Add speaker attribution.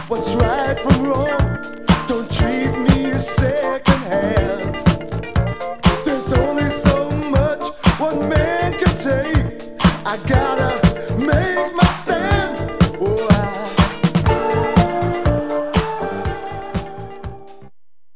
Speaker 1: what's right from wrong. Don't treat me second hand. There's only so much one man can take. I gotta make my stand.